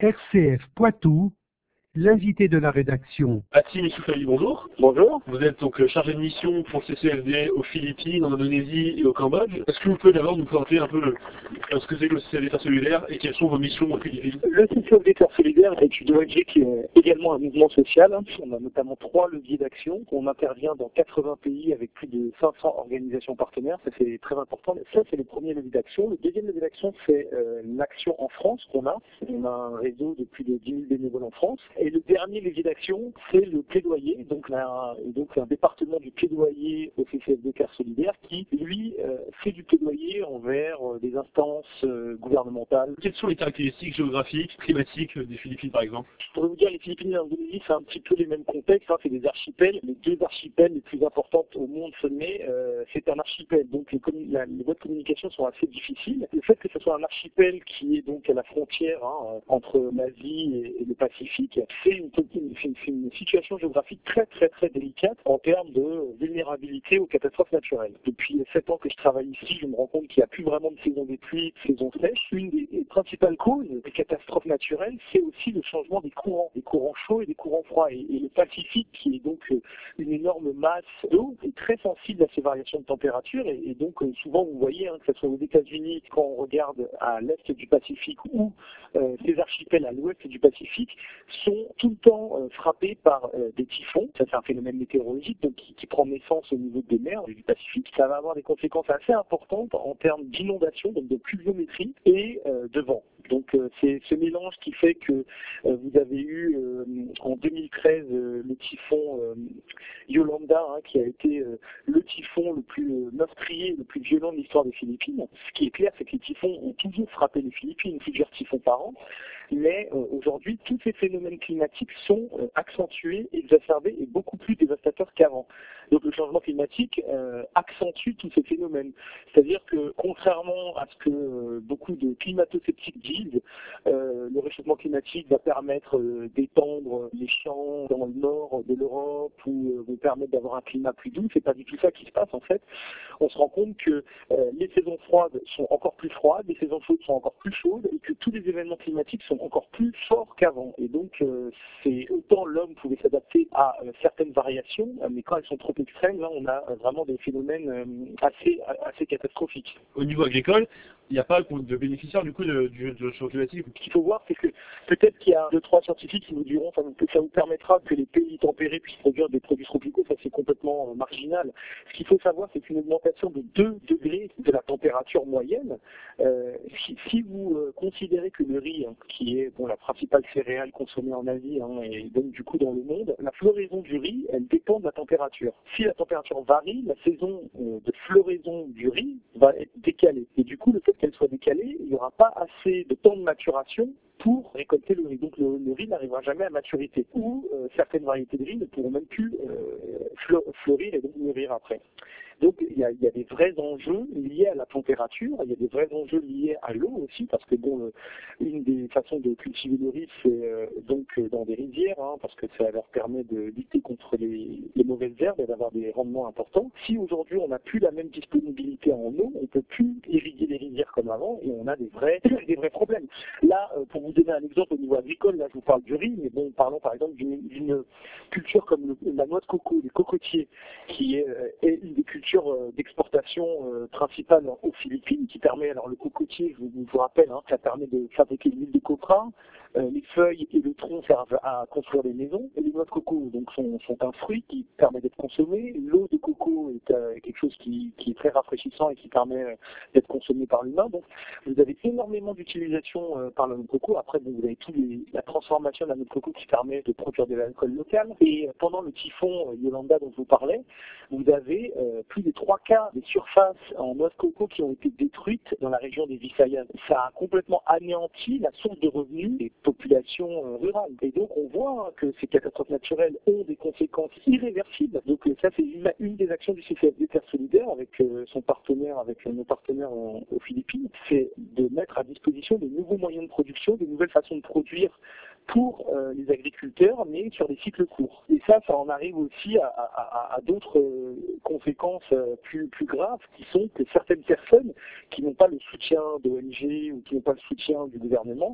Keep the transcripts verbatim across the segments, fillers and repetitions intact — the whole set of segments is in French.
R C F Poitou, l'invité de la rédaction. Atim Issoufali, bonjour. Bonjour. Vous êtes donc chargé de mission pour C C F D aux Philippines, en Indonésie et au Cambodge. Est-ce que vous pouvez d'abord nous présenter un peu le, ce que c'est que le C C F D Terre Solidaire et quelles sont vos missions aux Philippines? Le C C F D Terre Solidaire est une O N G qui est également un mouvement social. On a notamment trois leviers d'action. On intervient dans quatre-vingts pays avec plus de cinq cents organisations partenaires. Ça, c'est très important. Ça, c'est le premier levier d'action. Le deuxième levier d'action, c'est euh, l'action en France qu'on a. On a un réseau de plus de dix mille bénévoles en France. Et le dernier levier d'action, c'est le plaidoyer. Donc, là, donc un département du plaidoyer au C C F D Terre Solidaire qui, lui, euh, fait du plaidoyer envers euh, des instances euh, gouvernementales. Quelles sont les caractéristiques géographiques, climatiques des Philippines par exemple? Je pourrais vous dire, les Philippines et l'Indonésie, c'est un petit peu les mêmes contextes. Hein, c'est des archipels. Les deux archipels les plus importantes au monde sommet, euh, c'est un archipel. Donc, les, la, les voies de communication sont assez difficiles. Le fait que ce soit un archipel qui est donc à la frontière hein, entre l'Asie et, et le Pacifique, c'est une, une, une situation géographique très, très, très délicate en termes de vulnérabilité aux catastrophes naturelles. Depuis sept ans que je travaille ici, je me rends compte qu'il n'y a plus vraiment de saison des pluies, de saison sèche. Une des principales causes des catastrophes naturelles, c'est aussi le changement des courants, des courants chauds et des courants froids. Et, et le Pacifique, qui est donc une énorme masse d'eau, est très sensible à ces variations de température. Et, et donc, souvent, vous voyez, hein, que ce soit aux États-Unis, quand on regarde à l'est du Pacifique, ou euh, ces archipels à l'ouest du Pacifique, sont tout le temps euh, frappés par euh, des typhons. Ça, c'est un phénomène météorologique donc, qui, qui prend naissance au niveau des mers du Pacifique. Ça va avoir des conséquences assez importantes en termes d'inondation, donc de pluviométrie et euh, de vent. Donc euh, c'est ce mélange qui fait que euh, vous avez eu euh, en deux mille treize euh, le typhon euh, Yolanda, hein, qui a été euh, le typhon le plus euh, meurtrier, le plus violent de l'histoire des Philippines. Ce qui est clair, c'est que les typhons ont toujours frappé les Philippines, plusieurs typhons par an. Mais euh, aujourd'hui, tous ces phénomènes climatiques sont euh, accentués, exacerbés et beaucoup plus dévastateurs qu'avant. Donc le changement climatique euh, accentue tous ces phénomènes. C'est-à-dire que contrairement à ce que euh, beaucoup de climato-sceptiques disent, euh, le réchauffement climatique va permettre euh, d'étendre les champs dans le nord de l'Europe ou euh, va permettre d'avoir un climat plus doux. C'est pas du tout ça qui se passe en fait. On se rend compte que euh, les saisons froides sont encore plus froides, les saisons chaudes sont encore plus chaudes et que tous les événements climatiques sont encore plus forts qu'avant. Et donc, euh, c'est autant l'homme pouvait s'adapter à euh, certaines variations, euh, mais quand elles sont trop extrêmes, là, on a euh, vraiment des phénomènes euh, assez, assez catastrophiques. Au niveau agricole, il n'y a pas de bénéficiaires du coup de, du, de changement climatique. Ce qu'il faut voir, c'est que peut-être qu'il y a deux, trois scientifiques qui vous diront que ça vous permettra que les pays tempérés puissent produire des produits tropicaux. Ça, c'est complètement euh, marginal. Ce qu'il faut savoir, c'est qu'une augmentation de deux degrés de la température moyenne, euh, si, si vous euh, considérez que le riz, hein, qui est bon, la principale céréale consommée en Asie hein, et donc du coup dans le monde, la floraison du riz, elle dépend de la température. Si la température varie, la saison euh, de floraison du riz va être décalée. Et du coup, le fait qu'elle soit décalée, il n'y aura pas assez de temps de maturation pour récolter le riz. Donc le, le riz n'arrivera jamais à maturité. Ou euh, certaines variétés de riz ne pourront même plus euh, fleurir et donc mûrir après. Donc il y, a, il y a des vrais enjeux liés à la température, il y a des vrais enjeux liés à l'eau aussi, parce que bon, le, une des façons de cultiver le riz, c'est euh, donc euh, dans des rizières, hein, parce que ça leur permet de lutter contre les, les mauvaises herbes et d'avoir des rendements importants. Si aujourd'hui on n'a plus la même disponibilité en eau, on ne peut plus irriguer les rizières comme avant et on a des vrais, des vrais problèmes. Là, euh, pour vous donner un exemple au niveau agricole, là je vous parle du riz, mais bon, parlons par exemple d'une culture comme le, la noix de coco, les cocotiers, qui est, euh, est une des cultures d'exportation euh, principale aux Philippines, qui permet, alors le cocotier, je vous, vous rappelle, hein, ça permet de fabriquer l'huile de copra, euh, les feuilles et le tronc servent à construire des maisons, et les noix de coco donc, sont, sont un fruit qui permet d'être consommé, l'eau de coco est euh, quelque chose qui, qui est très rafraîchissant et qui permet euh, d'être consommé par l'humain, donc vous avez énormément d'utilisation euh, par la noix de coco. Après bon, vous avez toute la transformation de la noix de coco qui permet de produire de l'alcool local, et euh, pendant le typhon euh, Yolanda dont je vous parlais, vous avez euh, plus des trois quarts des surfaces en noix de coco qui ont été détruites dans la région des Visayas. Ça a complètement anéanti la source de revenus des populations euh, rurales. Et donc on voit hein, que ces catastrophes naturelles ont des conséquences irréversibles. Donc euh, ça c'est une, une des actions du C C F D Terre Solidaire avec euh, son partenaire, avec euh, nos partenaires en, aux Philippines, c'est de mettre à disposition de nouveaux moyens de production, de nouvelles façons de produire pour euh, les agriculteurs, mais sur des cycles courts. Et ça, ça en arrive aussi à, à, à d'autres euh, conséquences euh, plus, plus graves, qui sont que certaines personnes qui n'ont pas le soutien d'O N G ou qui n'ont pas le soutien du gouvernement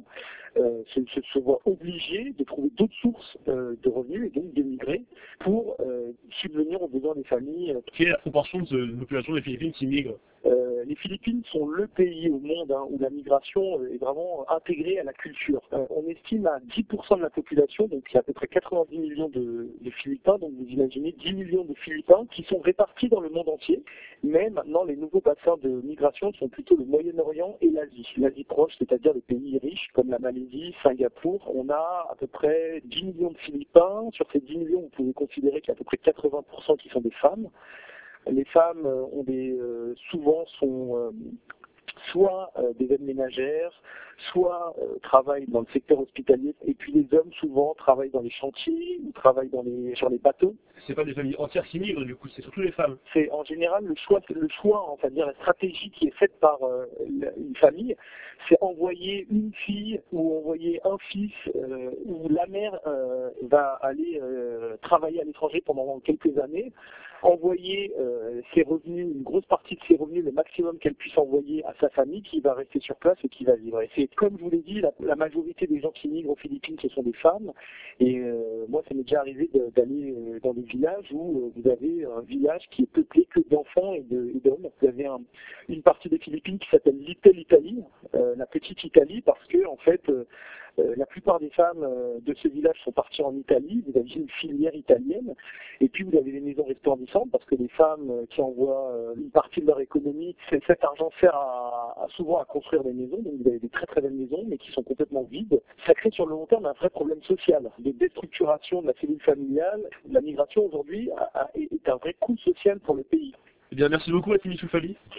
euh, se, se, se voient obligés de trouver d'autres sources euh, de revenus et donc d'émigrer pour euh, subvenir aux besoins des familles. Quelle est la proportion de la population des Philippines qui migre? Euh, les Philippines sont le pays au monde hein, où la migration est vraiment intégrée à la culture. Euh, on estime à dix pour cent de la population, donc il y a à peu près quatre-vingt-dix millions de, de Philippins, donc vous imaginez dix millions de Philippins qui sont répartis dans le monde entier, mais maintenant les nouveaux bassins de migration sont plutôt le Moyen-Orient et l'Asie. L'Asie proche, c'est-à-dire les pays riches comme la Malaisie, Singapour. On a à peu près dix millions de Philippins. Sur ces dix millions, vous pouvez considérer qu'il y a à peu près quatre-vingts pour cent qui sont des femmes. Les femmes ont des, euh, souvent sont euh, soit euh, des aides ménagères, soit euh, travaillent dans le secteur hospitalier, et puis les hommes souvent travaillent dans les chantiers ou travaillent dans les, sur les bateaux. C'est pas des familles entières qui migrent, du coup, c'est surtout les femmes. C'est en général le choix, le choix, enfin dire la stratégie qui est faite par euh, une famille, c'est envoyer une fille ou envoyer un fils euh, où la mère euh, va aller euh, travailler à l'étranger pendant quelques années, envoyer euh, ses revenus, une grosse partie de ses revenus, le maximum qu'elle puisse envoyer à sa famille qui va rester sur place et qui va vivre. Et c'est comme je vous l'ai dit, la, la majorité des gens qui migrent aux Philippines, ce sont des femmes. Et euh, moi, ça m'est déjà arrivé d'aller euh, dans des villages où euh, vous avez un village qui est peuplé que d'enfants et d'hommes. Vous avez un, une partie des Philippines qui s'appelle Little Italy, euh, la petite Italie, parce que en fait, euh, euh, la plupart des femmes euh, de ce village sont parties en Italie. Vous avez une filière italienne, et puis vous avez des maisons resplendissantes parce que les femmes euh, qui envoient euh, une partie de leur économie, cet argent sert à, à souvent à construire des maisons. Donc vous avez des très très belles maisons, mais qui sont complètement vides. Ça crée sur le long terme un vrai problème social, de déstructuration de la cellule familiale. La migration aujourd'hui a- a- est un vrai coût social pour le pays. Eh bien, merci beaucoup, Atimi Soufali.